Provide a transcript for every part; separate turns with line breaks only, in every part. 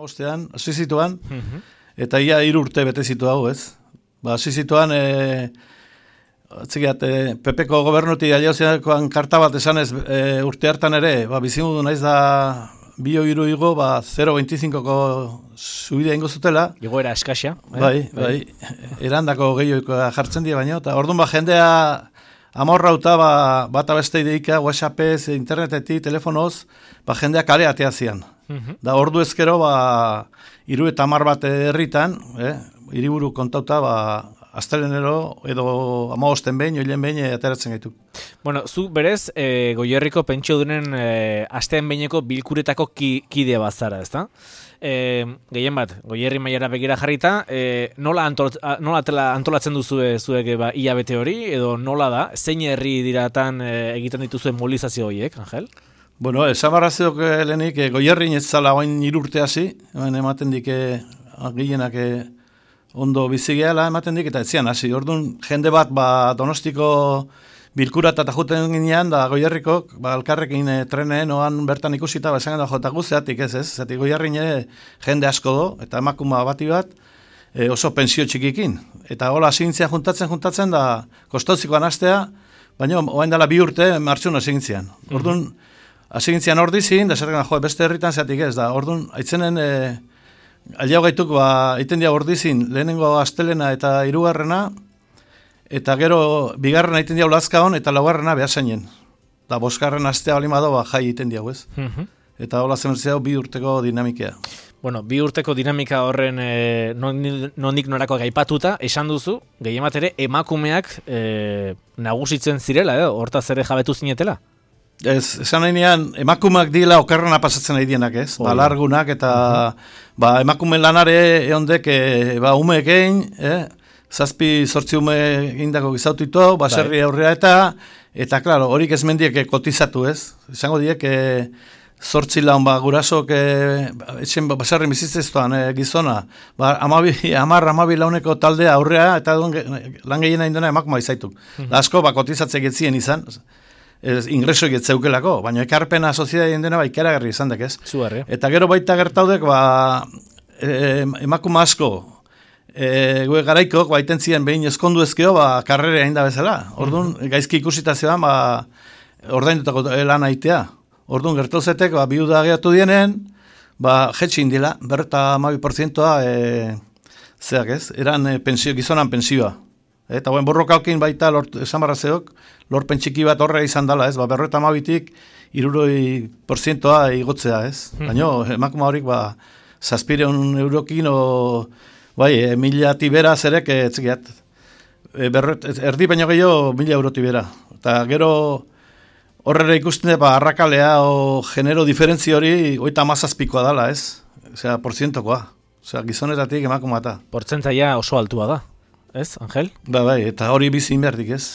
2015ean, hasi zituan, eta ia 3 urte bete zitu hau, ez? Hasi zituan, Pepeko gobernutik alioziakoan karta bat esanez urte hartan ere, bizimudu naiz da 2 igo, 0,25ko subidea ingo zutela.
Igoera eskasia.
Bai, erandako gehioikoa jartzen dira baino, eta orduan bakendea amorrauta bata beste ideika, WhatsAppez, internetetik, telefonoz, jendea kale ateazian. Da ordu ezkero, 70 bat herritan, hiriburu kontauta, astelenero edo 15 behin, oilen behin ateratzen gaitu.
Bueno, zu berez, Goierriko pentsiodunen asteen behineko bilkuretako kide bazara, ezta? Gehien bat, Goierri mailara begira jarrita, nola antolatzen duzue zuek hilabete hori, edo nola da, zein herri diratan egiten dituzuen mobilizazio horiek, Angel?
Bueno, esan barrazeok lehenik, Goierri ez zala oain 3 urte hasi, ematen dik gehienak ondo bizigeala ematen dik, eta etzian hasi. Orduan, jende bat Donostiko bilkurat eta juten ginean, da Goierrikok, elkarrekin treneen, oan bertan ikusita, esan da jota guzeatik ez, zati Goierrin jende asko do, eta emakuma bati bat, oso pensio txikikin. Eta hola, asintzia juntatzen, da kostauzikoan astea, baina oain dela 2 urte martxun asintzian. Orduan, asintzian ordizin, da zergan beste herritan zeatik ez, da orduan, aitzenen, aliau gaituk, iten dia ordizin, lehenengo astelena eta 3. Eta gero, 2. iten diau lazkaon, eta 4. behasainen. Da, 5. astea balimado, jai iten diau, ez? Eta hola zemertzea 2 urteko dinamikea.
Bueno, 2 urteko dinamika horren nondik norako gaipatuta, esan duzu, gehiemat ere, emakumeak nagusitzen zirela, hortaz ere jabetu zinetela?
Esan nahi nean, emakumeak dila okerrena pasatzen nahi dienak, ez? Largunak, eta emakume lanare eondek, umeek egin, 7-8 ume egindako gizautitu, baserri aurrea eta klaro, horik ez mendiek kotizatu, ez? Esango diek, 8 laun gurasok etxen baserri bizitzestuan gizona, 10 launeko taldea aurrea, eta lan gehiena indena emakuma izaituk. Asko, kotizatze getzien izan, ingreso getzeukelako, baina ekarpena sozietatean dena ikaragarri izan dek, ez?
Zuarri.
Eta gero baita gertaudek, emakuma asko, gue garaikok, baiten ziren behin eskondu ezkeo, karrere hain da bezala. Orduan, gaizki ikusita zean, ordaindutako lan aitea. Orduan, gertauzetek, biuda gehiatu dienen, jetxin dila, 12%, zeak ez, eran gizonan pensioa. Eta buen borrokalkin baita, esan barrazeok, lorpen txiki bat horre izan dela, ez? 52tik 60% igotzea, ez? Baina, emakuma horik, 700 eurokin, bai, 1000 tibera zerek, etzikiat. Erdi baino gehiago 1000 euro tibera. Eta gero horrela ikusten arrakalea o genero diferentzia hori 37koa dala, ez? Osea, porzientokoa. Osea, gizonetatik emakumata.
Portzentaia oso altua da. Ez, Angel?
Bai, eta hori bizi inbertik, ez?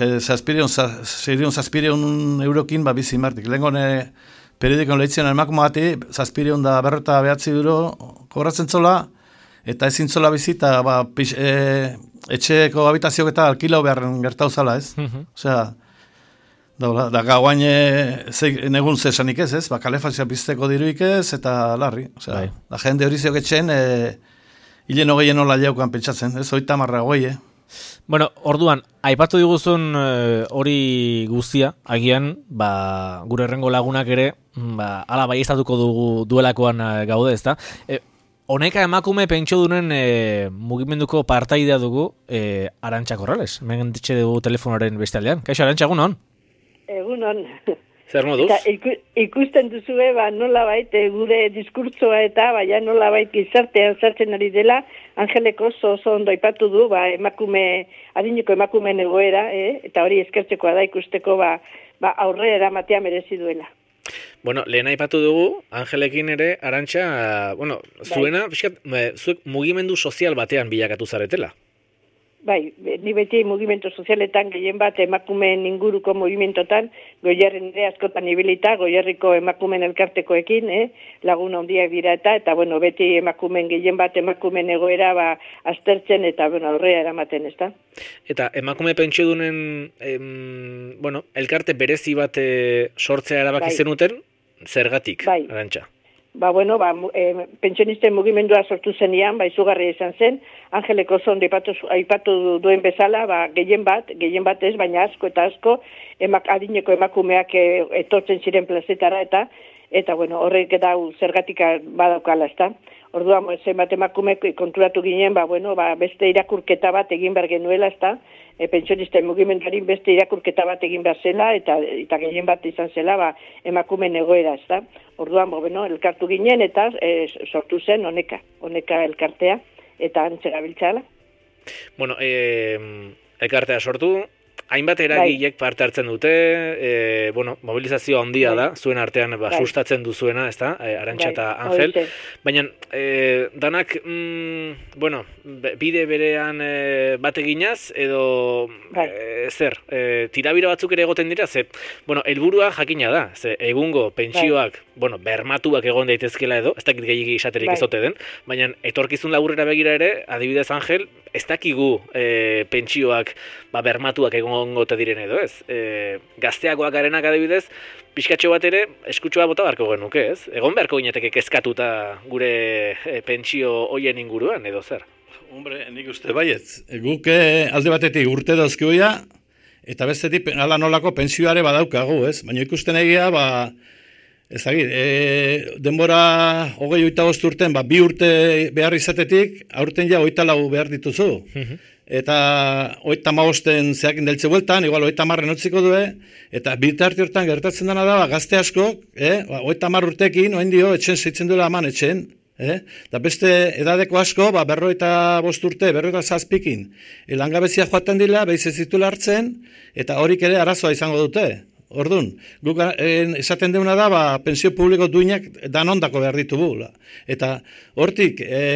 700 eurokin bizi inbertik. Lehengone periodikon lehitzen emakume bati, 749 euro kobratzen zola, eta ezin zola bizita, etxeko habitaziok eta alkilau beharren gertau zala, ez? Osea, da gauain negun zesanik ez, kalefazioa bizteko diruik ez, eta larri. Osea, da jende hori ziok etxen, hilen hogeien hola jaukan pentsatzen, ez? 30
Bueno, orduan, aipatu diguzun hori guztia, agian, gure errengo lagunak ere, ala bai estatuko duelakoan gaude, ezta? Honeka emakume pentsiodunen mugimenduko partaidea dugu Arantxa Corrales. Megentitxe dugu telefonoaren beste aldean. Kaixo, Arantxa, egunon?
Egunon.
Zer moduz?
Ikusten duzue, nola bait, gure diskurtsoa eta, nola bait gizartean sartzen ari dela, Angeleko oso ondo aipatu du, adineko emakumeen egoera, eta hori eskertzekoa da ikusteko, aurrera eramatea merezi duela.
Bueno, lehen aipatu dugu, Angelekin ere, Arantxa, zuena, zuek mugimendu sozial batean bilakatu zaretela.
Bai, ni beti mugimendu sozialetan gehien bat emakumeen inguruko mugimentotan, Goierren ere askotan ibilita, Goierriko emakumeen elkartekoekin, lagun handiak dira eta beti emakumeen gehien bat emakumeen egoera aztertzen eta aurrera eramaten, ezta?
Eta emakume pentsiodunen, elkarte berezi bat sortzea erabaki zenuten, zergatik, Arantxa?
Pentsionisten mugimendua sortu zenian, izugarria izan zen, Angeleko zon aipatu duen bezala, gehien bat ez, baina asko eta asko, adineko emakumeak etortzen ziren plazetara eta horrek dau zergatik badaukala, ezta? Orduan, zenbat emakume konturatu ginen, beste irakurketa bat egin behar genuela, ezta? Pentsionisten mugimenduari beste irakurketa bat egin behar zela, eta gehien bat izan zela, emakumeen egoera, ezta? Orduan, elkartu ginen, eta sortu zen honeka elkartea, eta antzera biltzala.
Bueno, elkartea sortu, hainbat eragilek parte hartzen dute, mobilizazio handia da, zuen artean sustatzen duzuena, ezta, Arantxa eta Angel, baina danak, bide berean bat eginaz, edo tirabira batzuk ere egoten dira, helburua jakina da, egungo pentsioak, bermatuak egon daitezkela edo, ez dakit gehiagi izaterik ezote den, baina etorkizun laburrera begira ere, adibidez Angel, ez dakigu pentsioak bermatuak egongote diren edo, ez? Gazteagoak garenak adibidez, pixkatxo bat ere, eskutxoa bota beharko genuke, ez? Egon beharko gineteke kezkatuta gure pentsio hoien inguruan, edo zer?
Hombre, nik uste baietz. Guk alde batetik urte dauzkioia, eta bestetik ala nolako pentsioare badaukagu, ez? Baina ikusten egia, denbora 25 urten, 2 urte behar izatetik, aurten ja 24 behar dituzu. Eta 35 zeakin deltze bueltan, igual 30 utziko due, eta bitarte hortan gertatzen dena da, gazte askok, 30 urtekin, oen dio, etxen zeitzen duela aman etxen, eta beste edadeko asko, 45 urte, 47 langabezia joaten dila, behiz ez ditula hartzen, eta horik ere arazoa izango dute. Orduan, guk esaten deuna da, pensio publiko duinak danondako behar ditugu. Eta hortik,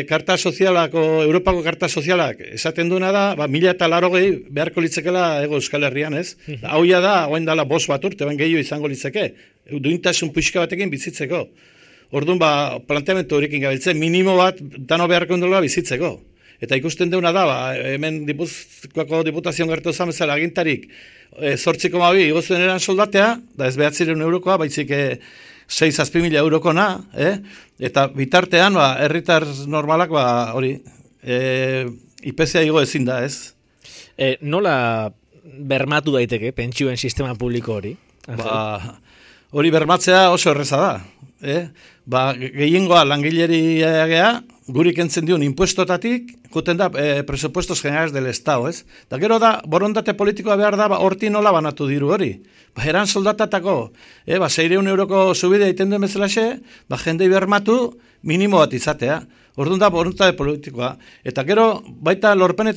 Europako karta sozialak esaten duena da, 1080 beharko litzekela ego Euskal Herrian, ez? Hauia da, oen dala 5 bat urte, oen gehiago izango litzeke, duintasun puxka batekin bizitzeko. Orduan, planteamentu horikin gabiltzen, minimo bat dano beharko dela bizitzeko. Eta ikusten deuna da, hemen Gipuzkoako diputazioan gertu zamezala agintarik, 8,2 igozuen eran soldatea, da ez 900 eurokoa, baitzik 6.000 eurokona, eta bitartean, herritar normalak, hori, IPCA igo ezin da, ez?
Nola bermatu daiteke, pentsioen sistema publiko hori?
Hori bermatzea oso erreza da. Gehiengoa langileriak gea, guri kentzen dion impuestotatik, juten da presupuestos generales del Estado, ez? Da gero da, borondate politikoa behar da, horti nola banatu diru hori. Eran soldatatako, 600 euroko subidea iten duen bezalaxe, jendei bermatu minimo bat izatea. Orduan da, borondate politikoa. Eta gero, baita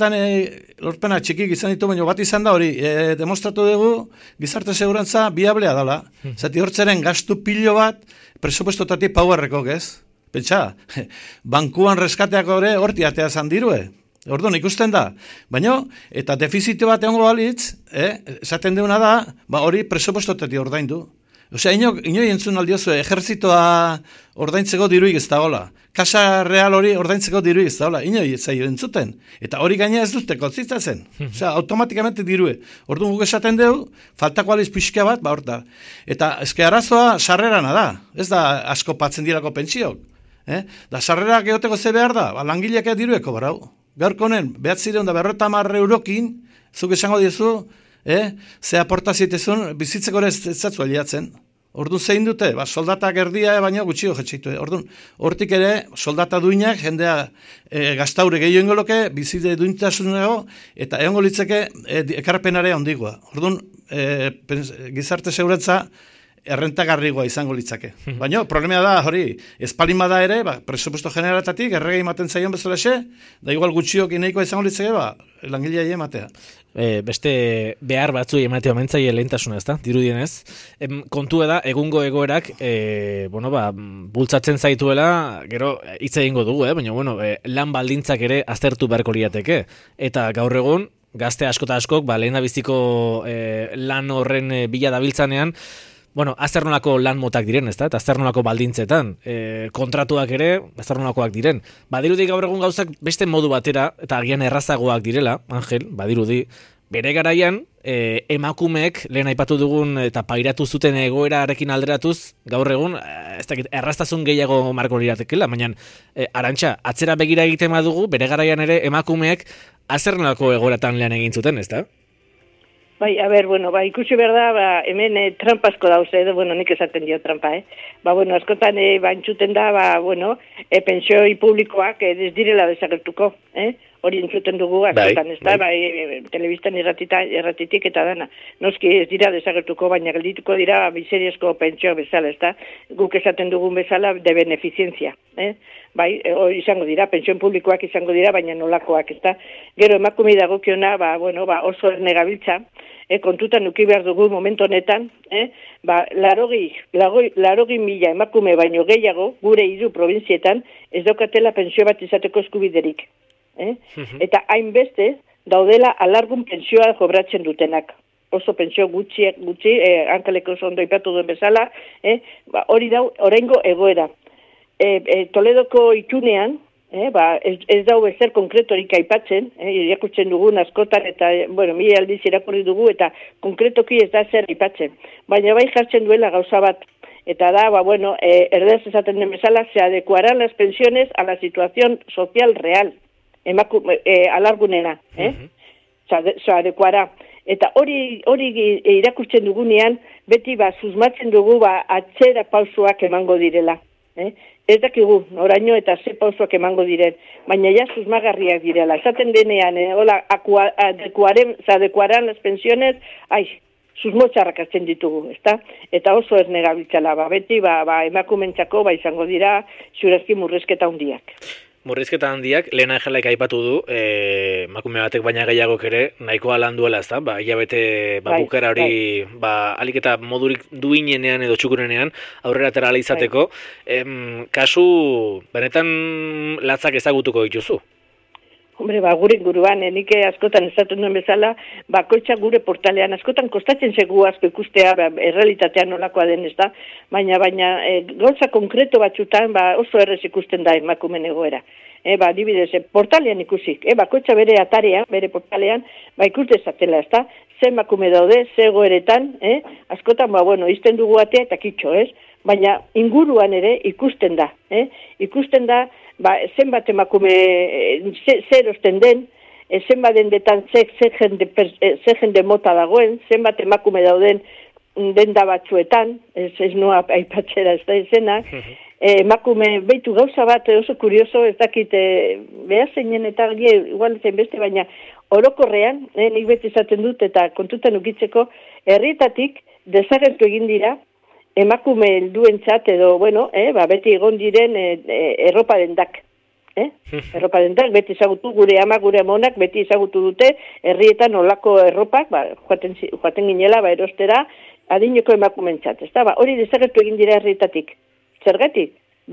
lorpena txikik izan ditu, baina bat izan da hori, demostratu dugu, gizarte segurantza biablea dela. Zati hortzaren gastu pilo bat, presupuestotatik powerrekok, ez? Pentsa, bankuan reskateak horti atea zan dirue. Orduan ikusten da. Baina, eta defizite bat egongo balitz, esaten deuna da, hori presupuestotatik ordaindu. Osea, inoi entzun aldiozu, ejerzitoa ordaintzeko diruik ez da hola. Kasa real hori ordaintzeko diruik ez da hola. Inoi ez zaio entzuten. Eta hori gaina ez dute kontzistatzen. Osea, automatikamente dirue. Orduan guk esaten dugu, faltako aliz pixka bat, horta. Eta ezke arazoa sarrerana da. Ez da asko patzen dirako pentsiok. Da sarrerak egoteko ze behar da, langileak dirueko barau. Gaurko honen, 950 eurokin, zuk esango diezu, ze aportazietezun, bizitzeko ez zatzu aliatzen. Orduan zein dute, soldatak erdia baino gutxio jetxeitu. Orduan, hortik ere, soldata duinak, jendea gaztaure gehiago ingoloke, bizite duintasunago, eta egongo litzeke ekarpenare handigoa. Orduan, gizarte seguratza, errentagarrigoa izango litzake. Baina, problemea da, hori, espalin bada ere, presupuesto generalatatik, erregei ematen zaion bezalaxe, da igual gutxiok ineikoa izango litzake, langilea ematea.
Beste behar batzui ematea omentzaile lehentasuna, ezta? Dirudienez. Kontua da, egungo egoerak, bultzatzen zaituela, gero hitz egingo dugu, baina, lan baldintzak ere aztertu beharko liateke. Eta gaur egun, gazte asko eta askok, lehen da biziko lan horren bila dabiltzanean, azternolako lan motak diren, ezta? Eta azternolako baldintzetan, kontratuak ere, azternolakoak diren. Badirudi gaur egun gauzak beste modu batera, eta agian errazagoak direla, Angel, badirudi, bere garaian, emakumeek, lehen aipatu dugun eta pairatu zuten egoerarekin alderatuz, gaur egun, ez dakit, erraztasun gehiago marko liratekela, baina Arantxa, atzera begira egiten badugu, bere garaian ere emakumeek azernako egoeratan lan egin zuten, ez da?
Bai, a ber, bueno, ikusi behar da, hemen trampasko dauz, bueno, nik esaten dio trampa, askotan, entzuten da, pensioi publikoak ez direla desagertuko, hori entzuten dugu, askotan, ez da, telebistan erratitik eta dana. Noski ez dira desagertuko, baina geldituko dira miseriasko pentsio bezala, ez da, guk esaten dugun bezala de benefizientzia, izango dira, pensioen publikoak izango dira, baina nolakoak, ez da. Gero emakume dagokiona, oso ernegabiltza, kontutan nuki behar dugu momentu honetan, 80.000 emakume baino gehiago, gure 3 provintzietan, ez daukatela pensio bat izateko eskubiderik. Eta hainbeste, daudela alargun pensioa kobratzen dutenak. Oso pensio gutxi, hankaleko ondo ipatu duen bezala, hori da, oraingo egoera. Toledoko itunean, ez dau ezer konkretorik aipatzen, irakurtzen dugun askotan, eta, mila aldiz irakurri dugu, eta konkretoki ez da zer aipatzen. Baina bai jartzen duela gauza bat, eta da, erderaz esaten den bezala, se adecuarán las pensiones a la situación social real, alargunena, se adecuará. Eta hori irakurtzen dugunean, beti susmatzen dugu atzera pausoak emango direla. Ez dakigu, oraino eta ze pausoak emango diren, baina ja susmagarriak direla. Esaten denean, adecuarán las pensiones, susmotxarrak hartzen ditugu, ezta? Eta oso ez negabiltzala, beti emakumentzako izango dira xurazki murrizketa handiak.
Murrizketa handiak, lehen Angelaik aipatu du, emakume batek baina gehiagok ere, nahikoa lan duela, ez da? Hilabete bukera hori, alik eta modurik duinenean edo txukurenean, aurrera atera izateko, kasu, benetan latzak ezagutuko dituzu?
Hombre, gure inguruan, nik askotan esaten duen bezala, bakoitza gure portalean, askotan kostatzen zegu asko ikustea, errealitatean nolakoa den, ez da? Baina, gauza konkreto batzutan, oso errez ikusten da emakumen egoera. Adibidez, portalean ikusik, bakoitza bere atarean, bere portalean, ikus dezatela, ez da? Ze emakume daude, ze egoeretan, askotan, izten dugu atea eta kitxo, ez? Baina inguruan ere ikusten da, ikusten da, zenbat emakume zer osten den, zenbat dendetan ze jende mota dagoen, zenbat emakume dauden denda batzuetan, ez noa aipatzera ez da izena, emakume behitu gauza bat oso kurioso, ez dakit behar zeinen eta igual zen beste, baina orokorrean, nik beti izaten dut eta kontutan ukitzeko, herrietatik desagertu egin dira, emakume helduentzat edo, beti egon diren erropa dendak. Erropa dendak, beti ezagutu gure ama, gure amonak, beti ezagutu dute, herrietan olako erropak, joaten ginela, erostera, adineko emakumentzat. Hori desagertu egin dira herrietatik. Zergatik?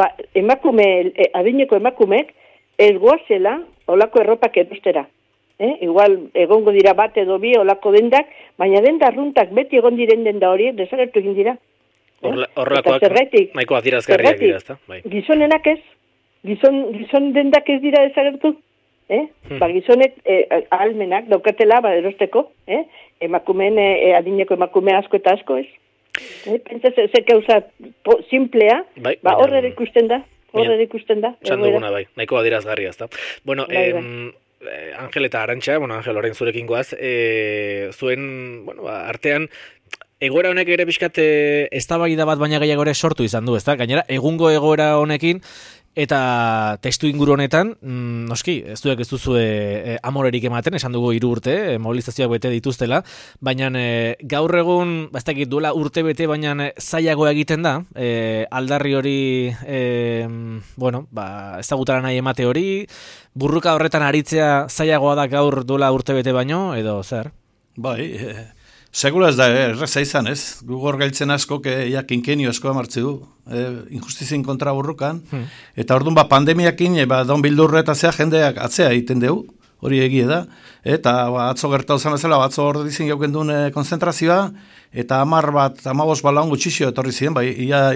Adineko emakumek ez goazela olako erropak erostera. Igual egongo dira bat edo bi olako dendak, baina denda arruntak beti egon diren denda hori desagertu egin dira.
Horrelakoak nahiko adirazgarriak dira, ezta?
Gizonenak ez, gizon dendak ez dira desagertu, gizonek ahalmenak daukatela erosteko, emakumeen adineko emakume asko eta asko ez. Pentsa ze kauza simplea, horre ikusten da,
Esan duguna nahiko adirazgarria, ezta? Bueno, Angel eta Arantxa, Angel orain zurekin goaz, zuen, artean, egoera honek ere pixkat eztabaida bat baina gehiago ere sortu izan du, ezta? Gainera, egungo egoera honekin eta testu inguru honetan, noski, ez duzu amorerik ematen, esan dugu 3 urte, mobilizazioak bete dituztela, baina gaur egun, ez dakit duela urte bete, baina zailago egiten da, aldarri hori, ezagutara nahi emate hori, burruka horretan aritzea zailagoa da gaur duela urte bete baino, edo zer?
Bai, segura ez da, erreza izan, ez? Gugor gailtzen asko, kinkenio asko amartzi du, injustizien kontra burrukan, eta orduan pandemiakin, don bildurre eta zea jendeak atzea egiten dugu, hori egie da, eta atzo gertau zen bezala, atzo hor dizin gauken duen konzentrazioa, eta 15 laun gutxixio etorri ziren, ia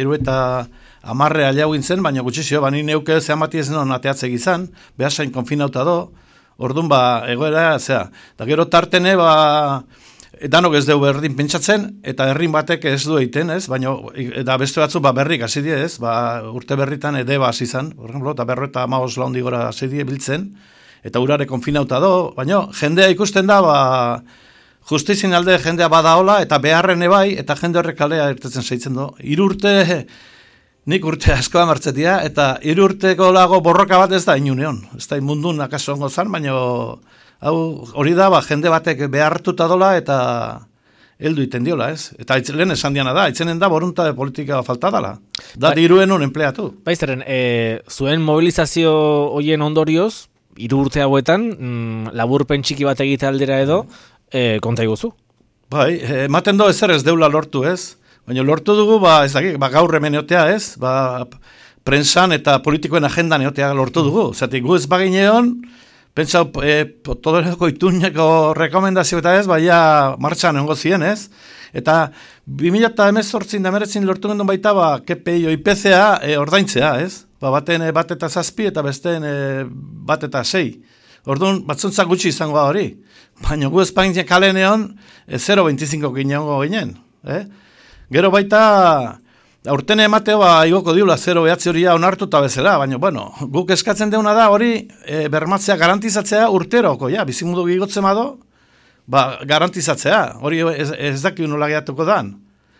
10 alau gintzen, baina gutxixio, ni neuke zehamati ez non ateatzek izan, behasain konfinauta do, Orduan, egoera, da gero tartene, danok ez dugu berdin pentsatzen, eta herrin batek ez du egiten, ez? Baina, eta beste batzu, berrik hasi die, ez? Urte berritan edeba hasi izan, por ejemplo, eta 50 laundi gora hasi die biltzen, eta urare konfinauta do, baina jendea ikusten da, justizien alde jendea badaola, eta beharren ebai, eta jende horrek kalea irtetzen seitzen do. 3 urte, nik urte askoa martzetia, eta 3 urteko lago borroka bat ez da inuneon. Ez da mundun akaso ongo zan, baina hori da, jende batek behartuta dola, eta heldu iten diola, ez? Eta lehen esan diana da, itzenen da borunta de politika falta dala. Da diruen un empleatu.
Baizteren, zuen mobilizazio hoien ondorioz, 3 urte hauetan, laburpen txiki bat egite aldera edo, konta iguzu?
Bai, ematen do ezer ez deula lortu, ez? Baina lortu dugu, ez dakik, gaur hemen eotea, ez? Prensan eta politikoen agendan eotea lortu dugu. Zatik, gu ez bagineon, pentsau, todoreko ituñeko rekomendazio eta ez, baina martxan egongo zien, ez? Eta 2018 da meretzin lortu gendun baita, KPI IPCA ordaintzea, ez? Baten bat eta 7 eta besteen bat eta 6. Orduan, batzuntza gutxi izango da hori. Baina gu Espainia kaleneon 0,25 gineango ginen. Gero baita, aurten emateo igoko diula 0,9 horia onartuta bezala, baina, guk eskatzen deuna da hori bermatzea, garantizatzea urteroko, bizimudu gigotzen bado, garantizatzea, hori ez daki nola gehiatuko dan.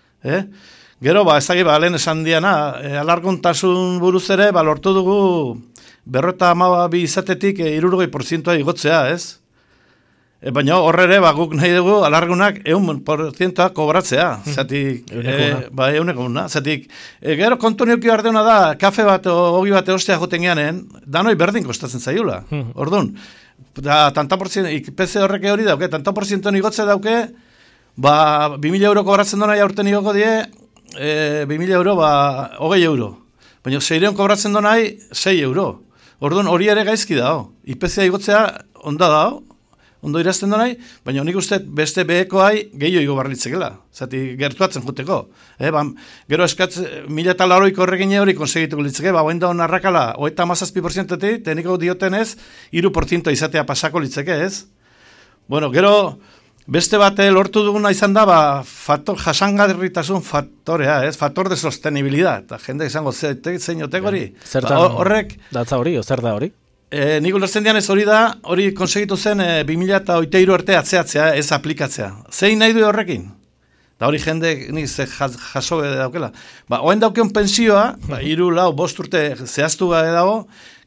Gero, ezagik, lehen esan diana, alarguntasun buruz ere, lortu dugu 52 izatetik 60% igotzea, ez? Baina horre ere, guk nahi dugu alargunak 100% kobratzea. Zatik, euneko una. Zatik, gero kontu neukio ardeuna da, kafe bat o ogi bat eostea joten geanen, danoi berdin kostatzen zailula. Orduan, tanta porziento, IPC horreke hori dauke, tanta porziento igotze dauke, 2.000 euro kobratzen dona aurten igoko die, 2.000 euro, 20 euro. Baina 600 kobratzen dona 6 euro. Orduan, hori ere gaizki dao. IPC igotzea onda dao, ondo irazten donai, baina nik uste beste behekoai gehiago igo barlitzekela. Zati gertuatzen juteko. Gero eskatz 1.000 horrekin hori konsegituko litzeke, oen da hon arrakala, 37%-etik, teniko diotenez, 3% izatea pasako litzeke, ez? Gero beste bate lortu duguna izan da, jasangarritasun faktorea, ez? Faktor de sostenibilidad. Jende izango zein otek hori.
Horrek... Datza hori, zer da hori?
Nik ulertzen dian ez hori da, hori konsegitu zen 2023 arte atzeatzea, ez aplikatzea. Zein nahi du horrekin? Da hori jende nik jaso daukela. Oen daukeun pensioa, 3, 4, 5 urte zehaztu gabe dago,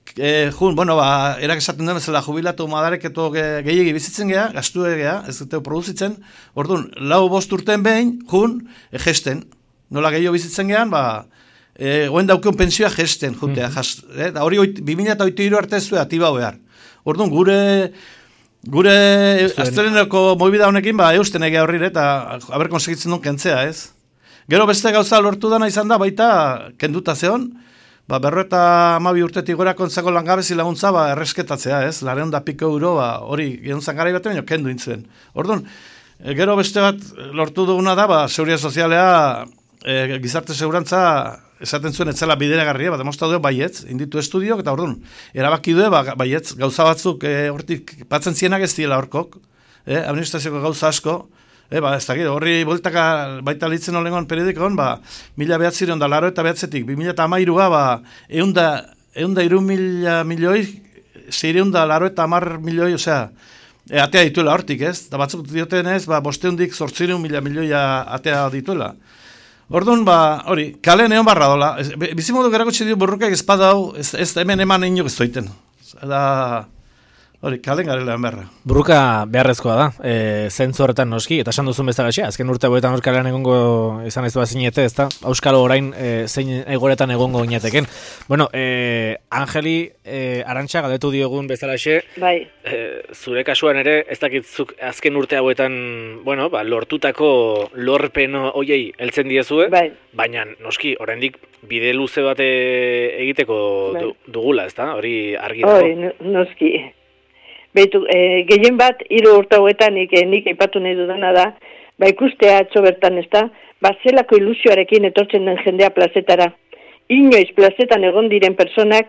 erak esaten den zela jubilatu madarek eto gehiagi bizitzen geha, gastu geha, ez dute produzitzen, orduan, 4, 5 urten behin, gesten, nola gehiago bizitzen gehan, oen daukeun pensioa gesten, jutea, da hori 2008 arte ez du atiba behar. Orduan, gure astreneko moibida honekin, eusten egea horri, eta haber konsegitzen duen kentzea, ez? Gero beste gauza lortu dana izan da, baita kenduta zeon, 52 urtetik gora kontzako langabezi laguntza, erresketatzea, ez? 200 piko euro, hori, genuzan gara bat, baina kendu intzen. Orduan, gero beste bat lortu duguna da, seguridad sozialea, gizarte segurantza, esaten zuen etzela bideragarria, demostra du baietz, inditu estudiok, eta orduan, erabaki du baietz, gauza batzuk, hortik patzen zienak ez diela horkok, administrazioko gauza asko, ez dakit, horri boltaka baita litzen olengoan periodikon, 1989-etik, 2013-a, eunda 3.000 milioi, 680 milioi, osea, atea dituela hortik, ez? Da batzuk dioten ez, 500.000 milioia atea dituela. Orduan, hori, kale neon barra dola. Bizimodu gerakotxe dio burrukak espadau, ez hemen eman inok ez doiten. Da, hori, kalen garelean beharra.
Burruka beharrezkoa da, zentzu horretan noski, eta esan duzun bezagaxe, azken urte boetan hor kalean egongo izan ez bazinete, ez da, Auskalo orain zein egoretan egongo inateken. Bueno, Angeli Arantxa galdetu diogun bezalaxe, zure kasuan ere, ez dakitzuk azken urte hauetan, lortutako lorpen hoiei heltzen diezue, baina noski, oraindik bide luze bat egiteko dugula, ez da, hori argi dago.
Hori, noski. Beitu, gehien bat, 3 urte hauetan nik aipatu nahi dudana da, ikustea atzo bertan ez da, zelako ilusioarekin etortzen den jendea plazetara. Inoiz plazetan egon diren personak,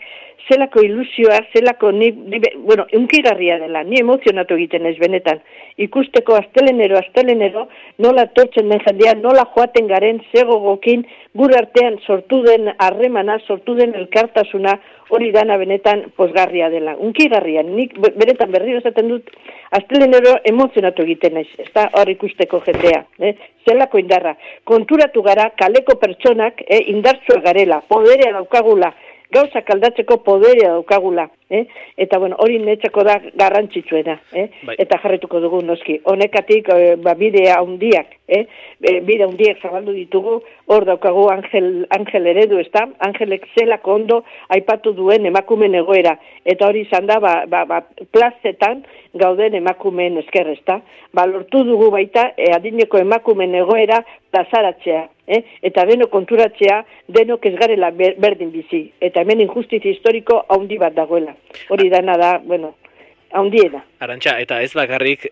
zelako ilusioa, zelako bueno, unkigarria dela, ni emozionatu egiten ez benetan. Ikusteko astelenero, nola tortzen den jendea, nola joaten garen, zegogokin, gure artean sortu den harremana, sortu den elkartasuna, hori dana benetan pozgarria dela. Unkigarria, nik benetan berriro esaten dut, astelenero emozionatu egiten naiz, ez da hor ikusteko jendea, zelako indarra. Konturatu gara, kaleko pertsonak, indartsua garela, poderea daukagula, gauzak aldatzeko poderea daukagula, eta bueno, hori netzako da garrantzitsuena,
Bai.
eta jarretuko dugu noski. Honekatik bidea handiak, bidea handiak zabaldu ditugu, hor daukagu Angel eredu, ez da? Angelek zelako ondo aipatu duen emakumeen egoera, eta hori izan da, plazetan gauden emakumeen esker, ez da? Lortu dugu baita, adineko emakumeen egoera plazaratzea, eta deno konturatzea, denok ez garela berdin bizi, eta hemen injustizia historiko handi bat dagoela. Hori dana da, bueno, handiena.
Arantxa, eta ez bakarrik,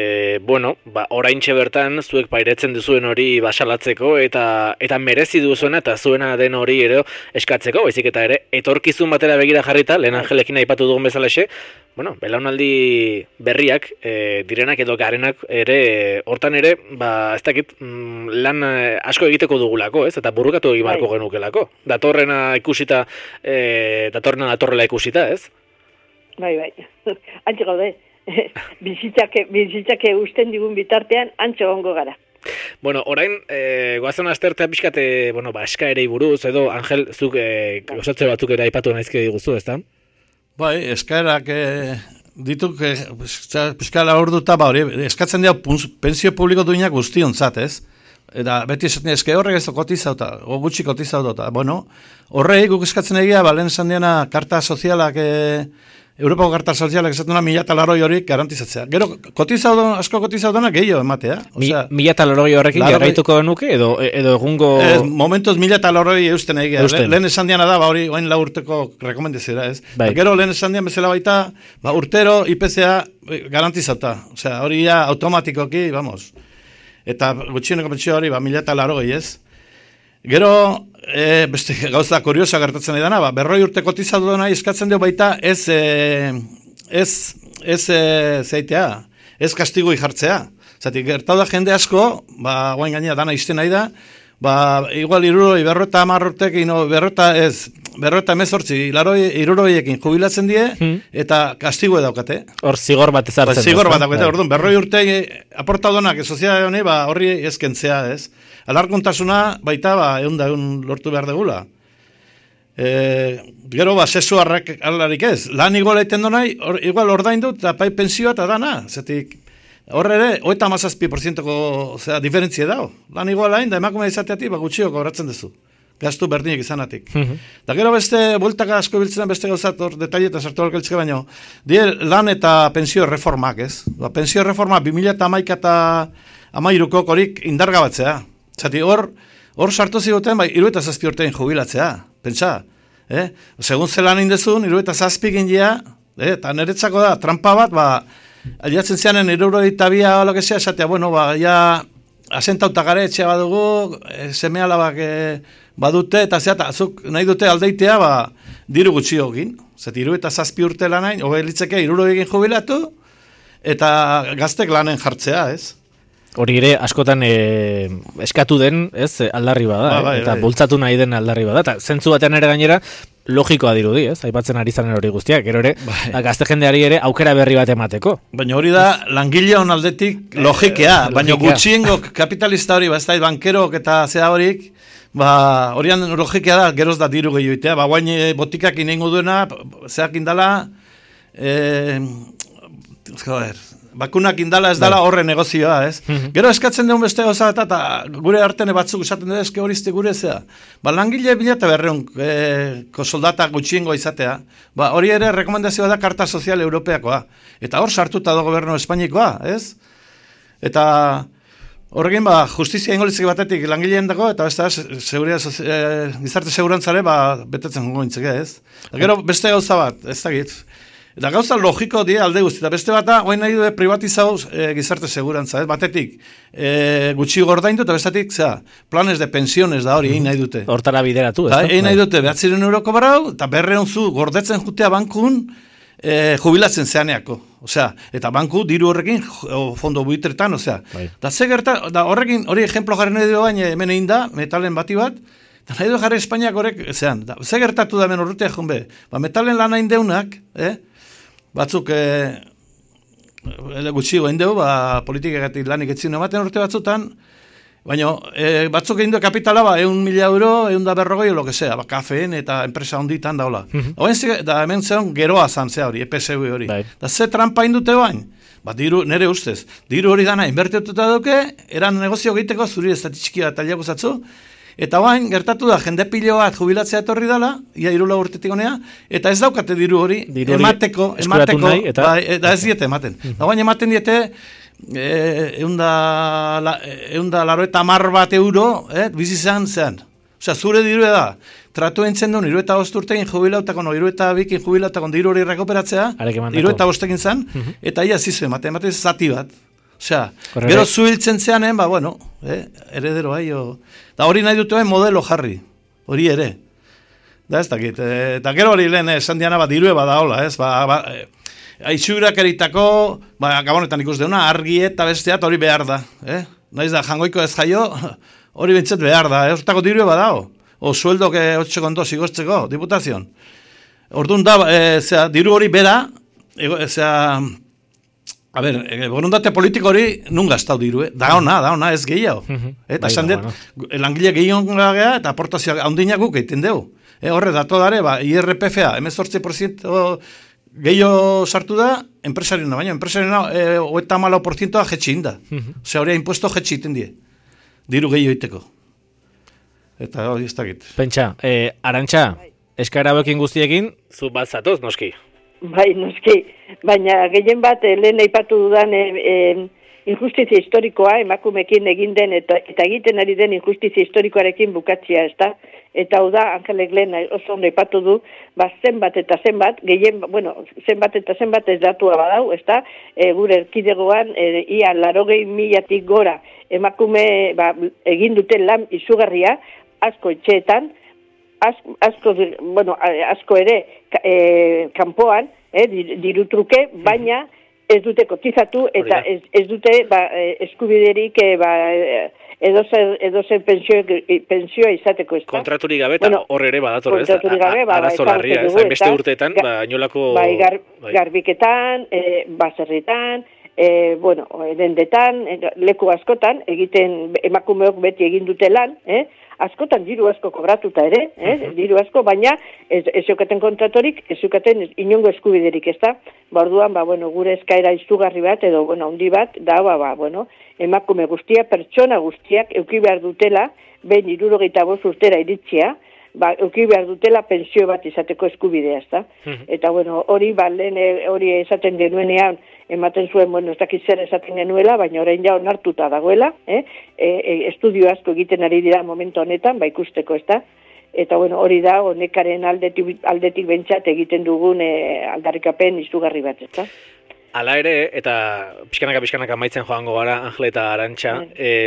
oraintxe bertan zuek pairetzen duzuen hori basalatzeko eta merezi duzuena eta zuena den hori ere eskatzeko, baizik eta ere etorkizun batera begira jarrita, lehen Angelekin aipatu dugun bezalaxe, belaunaldi berriak direnak edo garenak ere hortan ere, ez dakit lan asko egiteko dugulako, ez? Eta burrukatu egin beharko genukelako. Datorrena datorrela ikusita, ez?
Bai. Antxe gaude. Bizitzake usten digun bitartean, antxe gongo gara.
Bueno, orain, goazen astertea pixkate, eskaerei buruz, edo, Angel, zuk osatze batzuk ere aipatu naizke diguzu, ezta?
Bai, eskaerak dituk, pixkala hor duta, hori, eskatzen dira pensio publiko duinak guztionzat, ez? Eta beti esaten ezke horrek ez kotizauta, gutxi kotizauta. Bueno, horrei guk eskatzen egia, lehen esan diana karta sozialak, Europako karta sozialak esaten 1.080 horik garantizatzea. Gero, asko kotizaudana gehiago ematea.
1.080 horrekin jarraituko nuke, edo egungo...
Momentuz 1.080 eusten egia. Lehen esan diana da, hori oain urteko rekomendizera, ez?
Bai.
Gero, lehen esan dian bezala baita, urtero IPCA garantizauta. Osea, hori ja automatikoki, vamos. Eta gutxieneko pentsio hori, 1.080 ez? Gero, beste gauza kuriosa gertatzen dena, 40 urte kotizatu dena eskatzen dio baita ez zeitea, ez kastigoi jartzea. Zatik, gertau da jende asko, guain gainera dana izten nahi da, igual 50 urtekin, 50 iruroiekin jubilatzen die, eta kastigo daukate.
Hor zigor bat ezartzen.
Zigor bat daukate, orduan, 40 urte aportadonak soziala honi, horri ezkentzea, ez? Alarguntasuna baita, egun lortu behar degula. Gero, sesu alarik ez. Lan igual egiten donai, igual ordain dut, eta pensioa eta dana. Zetik, horre ere, 87%ko diferentzia dago. Lan igual hain, da emakume izateatik, gutxio kobratzen duzu. Gastu berdinek izanatik. Da gero beste, bueltaka asko biltzen beste gauzat, detaieta sartu alkeltzke baino, lan eta pensio reformak, ez? Pensio reforma 2011 eta 2013 horik indargabatzea. Zati, hor sartu ziguten, 67 urtein jubilatzea, pentsa. Segun zelan indezun, 67 gindia, eta niretzako da, trampa bat, aliatzen zeanen 72 o lo que sea, esatea, ja asentauta gare etxea badugu, seme alabak badute, eta azuk nahi dute aldeitea, diru gutxiogin. Zati, 67 urte lanain, litzeke 70 jubilatu, eta gaztek lanen jartzea, ez?
Hori ere, askotan eskatu den, ez, aldarri bada, eta bultzatu nahi den aldarri bada, eta zentzu batean ere gainera, logikoa dirudi, ez, aipatzen ari zanen hori guztiak, gero ere, gazte jendeari ere aukera berri bat emateko.
Baina hori da, langile hon aldetik logikea, baina gutxiengo kapitalista hori, ez da, bankerok eta zea horik, horian logikea da, geroz da diru gehioitea, guain botikak inengo duena, zeak indala, bakunak indala ez dala horre negozioa, ez? Gero eskatzen duen beste gauza eta gure artene batzuk esaten dut eske horizte gure zea. Langile 1.200 soldatak gutxiengo izatea, hori ere rekomendazioa da Karta Sozial Europeakoa. Eta hor sartuta da gobernu Espainikoa, ez? Eta horrekin, justizia ingolitzek batetik langileen dago, eta gizarte segurantzare betetzen gongo intzeke, ez? Gero beste gauza bat, ez dakit. Eta gauza logiko dira alde guzti, eta beste bata, oain nahi dute privatizau gizarte segurantza, batetik gutxi gordaindu, eta bestetik, planes de pensiones da hori, egin nahi dute.
Hortara bideratu, ez da?
Egin nahi dute, 900 euroko barau, eta 200 zu gordetzen jutea bankun, jubilatzen zeaneako. Osea, eta banku diru horrekin fondo buitretan, osea. Da ze gerta, da horrekin, hori ejemplo jarri nahi dugu baina hemen egin da, metalen bati bat, eta nahi du jarri Espainiak horrek, zean, da, ze gertatu da hemen urrutea jonbe, metalen lan hain deunak, batzuk gutxigo hain deu, politikagatik lanik etzin ematen urte batzutan, baina batzuk egin du kapitala 1.000 euro, 150, lo que sea, kafeen eta enpresa honditan daula. Da hemen zeon geroa zan zea hori, EPSU hori. Da ze trampa indute bain? Diru, nere ustez, diru hori dana inbertituta duke, eran negozio egiteko zuri estatitxikia eta liakuzatzu, eta bain, gertatu da, jende pilo bat jubilatzea etorri dala, ia 3 urtetik honea, eta ez daukate diru hori emateko, eta ez diete ematen. Da bain, ematen diete, eunda laro eta mar bat euro, bizizan zean. Osea, zure diru da, tratu entzen duen, 75 urtekin jubilautakon, 72 jubilautakon diru hori rekuperatzea, 75 zan, eta ia zizu ematen zati bat. Osea, gero zuhiltzen zeanen, bueno, heredero da hori nahi dutuen modelo jarri, hori ere. Da ez dakit, eta gero hori lehen esan diana bat dirue badaola, ez, Aixurak eritako, gabonetan ikus deuna, argi eta besteat hori behar da. Naiz da, jangoiko ez jaio, hori bintzet behar da. Hortako diru badao. O sueldo que 8,2 igostzeko, diputazion. Orduan da, diru hori bera, borundate politiko hori nun gaztau diru, da ona, ez gehiago. Eta esan dut, langile gehiago gea, eta aportazioa handinak guk egiten dugu. Horre, dato dare, IRPF-a, 18% gehiago sartu da, enpresariona, baina enpresariona 84% jetxi inda. Osea, hori impuesto jetxi iten die. Diru gehiago iteko. Eta hori ez dakit.
Pentsa, Arantxa, eskaera bekin guztiekin, zu bat zatoz, noski?
Bai, noski. Baina gehien bat, lehen aipatu dudan injustizia historikoa, emakumekin egin den, eta egiten ari den injustizia historikoarekin bukatzia, ez da? Eta hau da, Angelek lehen oso ondo aipatu du, zenbat eta zenbat, zenbat eta zenbat ez datua badau, ez da, gure erkidegoan, ia 80.000 gora emakume egin duten lan izugarria, asko etxeetan, asko ere kanpoan, dirutruke, baina ez dute kotizatu eta ez dute eskubiderik edozer pensioa izateko, ez da?
Kontraturik gabe eta hor ere badator, ez? Kontraturik gabe, arazo larria, ez? Hainbeste urteetan, inolako...
Garbiketan, baserritan, dendetan, leku askotan, egiten emakumeok beti egin dute lan, askotan diru asko kobratuta ere, diru asko, baina ez eukaten kontratorik, ez eukaten inongo eskubiderik, ez da? Orduan, gure eskaera izugarri bat, edo, handi bat, da, emakume guztia, pertsona guztiak, euki behar dutela, behin 65 urtera iritzia, euki behar dutela pensio bat izateko eskubidea, ez da? Eta, hori, hori esaten genuenean, ematen zuen, ez dakit zer esaten genuela, baina orain ja onartuta dagoela, estudio asko egiten ari dira momentu honetan, ikusteko, ez da? Eta, hori da, honekaren aldetik bentsat egiten dugun aldarrikapen izugarri bat, ez da?
Hala ere, eta pixkanaka maitzen joango gara, Angel eta Arantxa,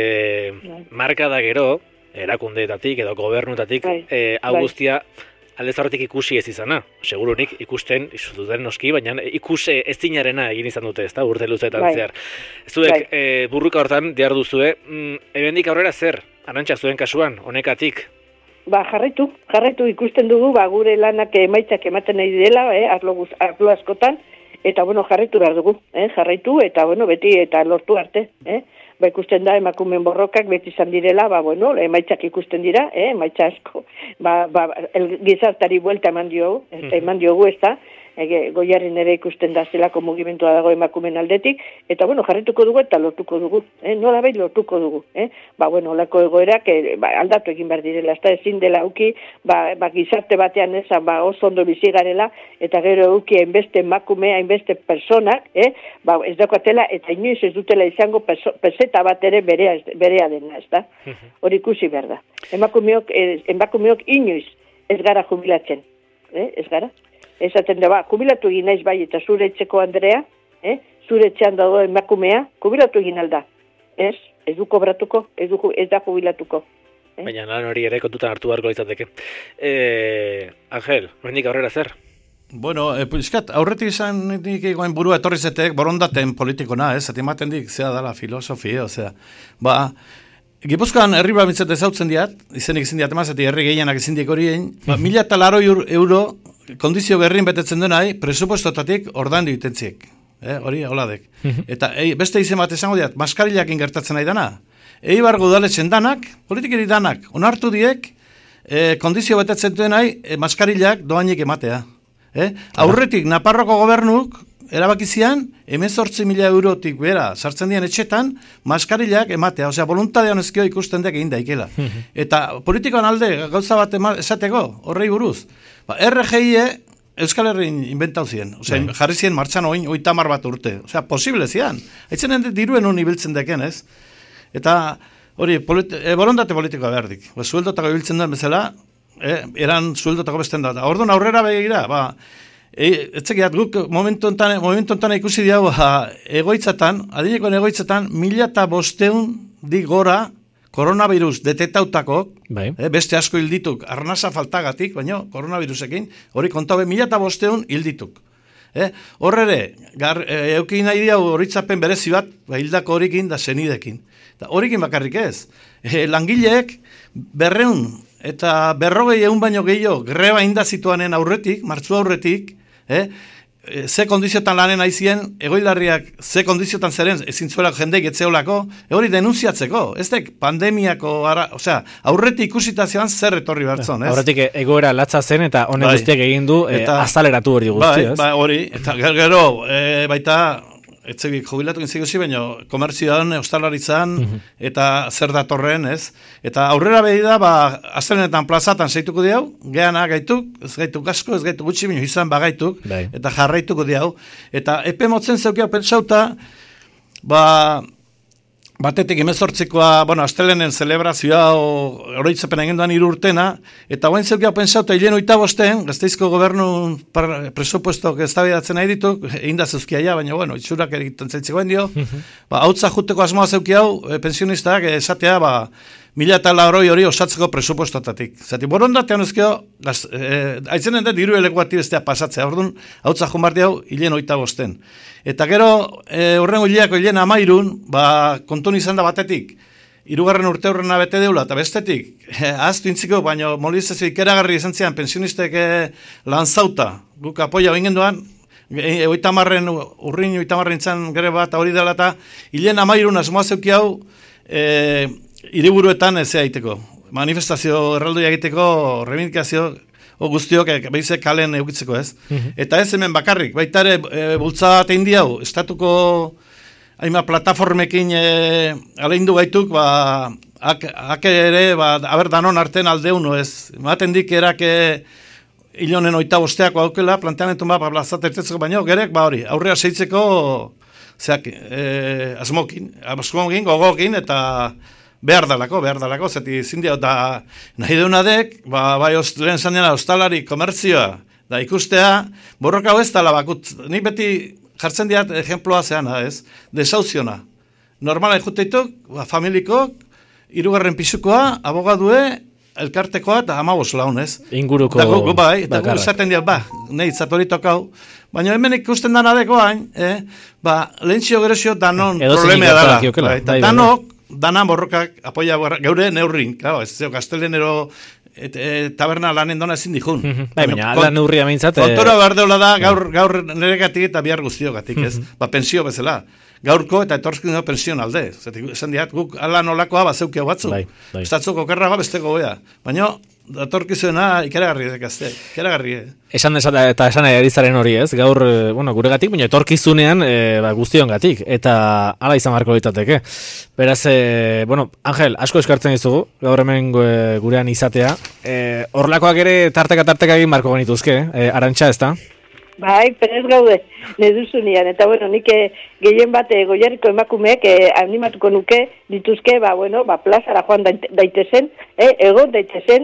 marka da gero, erakundeetatik edo gobernutatik, hau guztia aldez horretik ikusi ez izana. Segurunik ikusten, izuduten noski, baina ez zinarena egin izan dute, ez da, urte luzeetan zehar. Zuek, burruka hortan, diar duzue, ebendik aurrera zer, Arantxa zuen kasuan, honekatik?
Jarraitu ikusten dugu, gure lanak emaitzak ematen nahi dela, arlo askotan, eta, jarraitu behar dugu, jarraitu, eta, beti, eta lortu arte, ikusten da, emakumeen borrokak beti izan direla, emaitzak ikusten dira, emaitza asko, gizartari buelta eman diogu, ez da, Goierrin ere ikusten da zelako mugimentua dago emakumen aldetik, eta jarrituko dugu eta lortuko dugu, nola bai lortuko dugu, olako egoerak aldatu egin behar direla, ez da ezin dela auki, gizarte batean oso ondo bizi garela, eta gero auki hainbeste emakume, hainbeste personak, ez daukatela, eta inoiz ez dutela izango peseta bat ere berea dena, ez da, hori ikusi behar da. Emakumeok inoiz ez gara jubilatzen, ez gara? esaten da, jubilatu egin naiz bai, eta zure etxeko Andrea, zure etxean dago emakumea, jubilatu egin alda. Ez du kobratuko, ez da jubilatuko.
Baina lan hori ere kontutan hartu beharko izateke. Angel, mendik aurrera zer?
Bueno, piskat, aurretik izan nik egoen burua etorri zetek borondaten politikona, zati ematen dik, zea dala filosofia, osea, Gipuzkoan herri bamitzat ezautzen diat, izenik izin diat emazati herri gehienak izin diek horien, 1.000 euro kondizio berrin betetzen denai, presupuestotatik ordan duitentziek. Hori, holadek. Eta beste izen bat esango diat, maskarillak ingertatzen nahi dana. Eibar udaletxen danak, politikeri danak, onartu diek, kondizio betetzen denai, maskarillak doainik ematea. Aurretik, Naparroko gobernuk, erabakizian, 18.000 eurotik bera, sartzen dian etxetan, maskarillak ematea, osea, voluntadea honezkio ikusten dek egin daikela. Eta politikoan alde, gauza bat esateko, horrei buruz, RGI Euskal Herrin inventau ziren, osea, jarri ziren martxan 30 bat urte, osea, posible zian, haitzen diruen honi biltzen deken, ez? Eta, hori, borondate politikoa behardik, zueldotako biltzen duen bezala, eran zueldotako besten da, orduan aurrera begira, etzekiat guk momentu ontan ikusi diago egoitzatan, adinekoen egoitzatan 1.500 di gora koronavirus detektautako, beste asko hildituk, arnasa faltagatik, baina koronavirusekin, hori kontaube 1.500 hildituk. Horre eukin nahi diago horitzapen berezi bat, hildako horikin da zenidekin. Horikin bakarrik ez. Langileek 200 eta 150 baino gehiago greba indazituanen aurretik, martzu aurretik, ze kondiziotan lanen aizien, egoilarriak ze kondiziotan zeren, ezin zuelako jendeik etzeolako, hori denunziatzeko, ez dek pandemiako, osea, aurretik ikusitazioan zer etorri bertzon, ez?
Aurretik egoera latza zen eta honek guztiak egin du azaleratu hori guzti, ez?
Hori, eta gero, baita, etzegik jubilatu gintzik baina komerzioan, ostalaritzan, eta zer datorren, ez? Eta aurrera behi da, astelenetan plazatan zeituko diau, geana gaituk, ez gaituk asko, ez gaituk gutxi, baina izan bagaituk, eta jarraituko diau. Eta epe motzen zeukia pentsauta, batetik 18koa, astelenen zelebrazioa oroitzapen egin duan 3 urtena, eta guain zeukia pensauta hilen 25, Gasteizko gobernu presupuestok eztabaidatzen nahi dituk, egin da zeuzkia ja, baina itxurak egiten zeltzikoen dio, hautza juteko asmoa zeuki hau, pensionistak esatea, 1.000 hori osatzeko presupuestotatik. Zati, borondatean ezkio, aitzenen da diru elekuati bestea pasatzea, orduan, hautza jumbardi hau, hilen 25. Eta gero, horrengo hileako hilen 13, kontun izan da batetik, 3. urte horrena bete deula, eta bestetik, ahaztu intziko, baina mobilizazio ikeragarri izan zian, pensionistek lanzauta, guk apoia bingen duan, urrin 30 izan gere bat hori dela, eta hilen 13 asmoa zeuki hau, hiriburuetan ez egiteko, manifestazio erraldoia egiteko, reivindikazio guztiok behize kalen eukitzeko, ez? Eta ez hemen bakarrik, baita ere bultza bat egin diau, estatuko haima plataformekin aleindu gaituk, hake ere, haber danon arten aldeuno, ez? Maten dik erak hilonen 25 aukela, planteamentu bat plazat ertetzeko, baino, gerek, hori, aurrea seitzeko, asmokin, gogokin, eta behar dalako, zeti zindio, da nahi deunadek, lehen zanena ostalari komertzioa, da ikustea, borroka hau ez dala bakut, nik beti jartzen diat ejemploa zeana, ez, desauziona. Normala ikuteituk, familikok, 3. pisukoa, abogadue, elkartekoa, eta 15 laun, ez.
Inguruko.
Eta gu esaten diat, nahi zatoritok hau, baina hemen ikusten danadekoain, lehentzio gerezio danon problemea dara. Eta danok, dana borrokak apoia geure neurrin, ez zeo, gastelenero taberna lanen dona ezin dihun.
Baina, ala neurria meintzat.
Kontora behar deula da, gaur neregatik eta bihar guztiogatik, ez? Pensio bezala. Gaurko eta etorskino pension alde. Esan diat, guk ala nolakoa bazeukio batzu. Estatzoko kerragoa besteko goea. Baina, datorkizuena ikeragarri dekazte. Ikeragarri,
Esan eta esan erizaren hori, ez? Gaur, guregatik, baina etorkizunean guztiongatik. Eta ala izan marko ditateke. Beraz, Angel, asko eskartzen dizugu, gaur hemen gurean izatea. Horlakoak ere tarteka egin marko genituzke, Arantxa, ez da?
Bai, perez gaude, neduzunian, eta nik gehien bat Goierriko emakumeek animatuko nuke, dituzke, plazara joan daitezen, egon daitezen,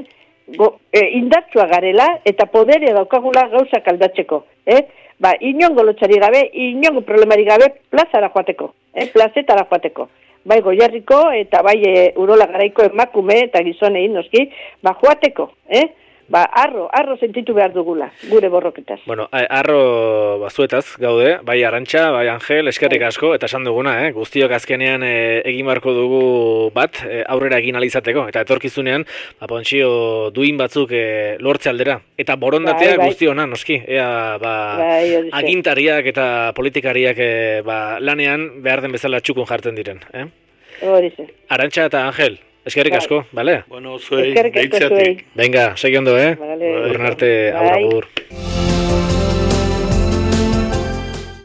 indartsua garela eta poderea daukagula gauzak aldatzeko, Ba, inongo lotxari gabe, inongo problemari gabe plazara joateko, plazetara joateko. Bai Goierriko eta bai Urola Garaiko emakume eta gizonei noski, ba joateko, Ba, arro sentitu behar dugula, gure borroketaz.
Bueno, arro bazuetaz gaude, bai Arantxa, bai Angel, eskerrik asko, eta esan duguna, guztiok azkenean egin beharko dugu bat, aurrera egin alizateko, eta etorkizunean, pentsio duin batzuk lortze aldera. Eta borondatea guztiona, noski, agintariak eta politikariak lanean behar den bezala txukun jartzen diren.
Horize.
Arantxa eta Angel, eskerrik asko, bale?
Bueno, zuei, deitzeatik.
Venga, segi ondo,
Vale.
Horren arte, agur.